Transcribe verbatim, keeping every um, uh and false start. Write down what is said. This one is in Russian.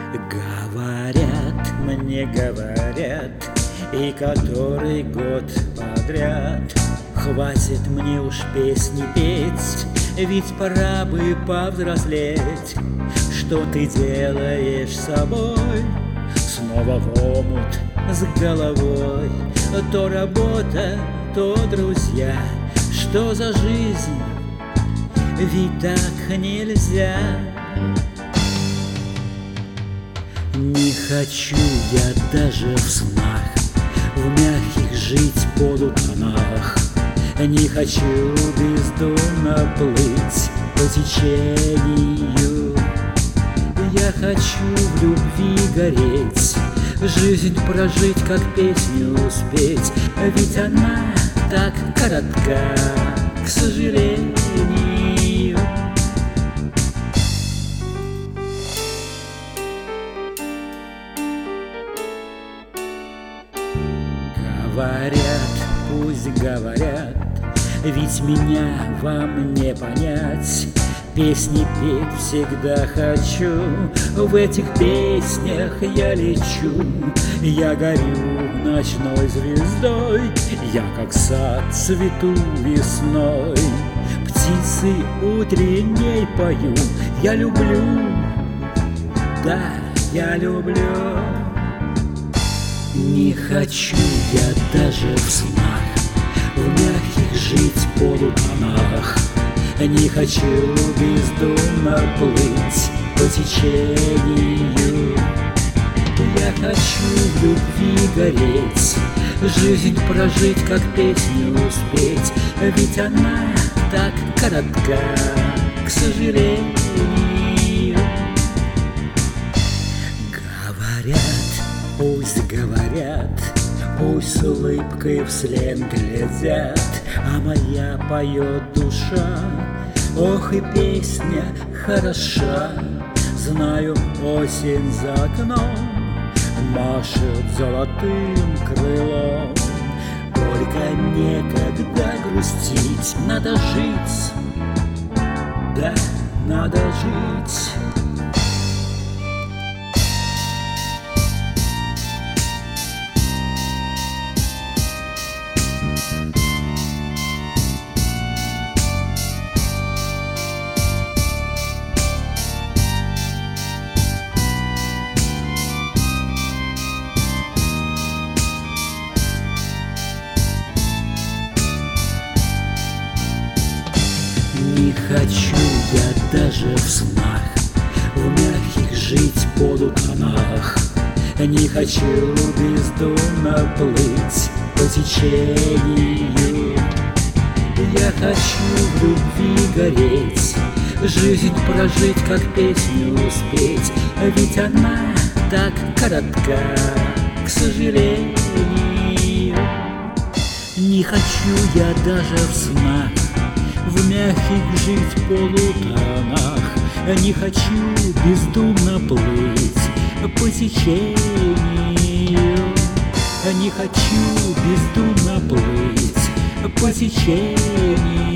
Говорят, мне говорят, и который год подряд: хватит мне уж песни петь, ведь пора бы повзрослеть. Что ты делаешь с собой? Снова в омут с головой. То работа, то друзья. Что за жизнь? Ведь так нельзя. Не хочу я даже в снах в мягких жить полутонах. Не хочу бездумно плыть по течению. Я хочу в любви гореть, жизнь прожить, как песню спеть. Ведь она так коротка, к сожалению. Говорят, пусть говорят, ведь меня вам не понять. Песни петь всегда хочу, в этих песнях я лечу. Я горю ночной звездой, я как сад цвету весной. Птицы утренней пою, я люблю, да, я люблю. Не хочу я даже в снах в мягких жить полутонах. Не хочу бездумно плыть по течению. Я хочу в любви гореть, жизнь прожить, как песню спеть. Ведь она так коротка, к сожалению. Говорят, пусть говорят, пусть с улыбкой вслед глядят, а моя поет душа. Ох, и песня хороша. Знаю, осень за окном машет золотым крылом. Только некогда грустить, надо жить, да, надо жить. Не хочу я даже в снах в мягких жить полутонах. Не хочу бездумно плыть по течению. Я хочу в любви гореть, жизнь прожить, как песню спеть. Ведь она так коротка, к сожалению. Не хочу я даже в снах в мягких жить полутонах. Не хочу бездумно плыть по течению. Не хочу бездумно плыть по течению.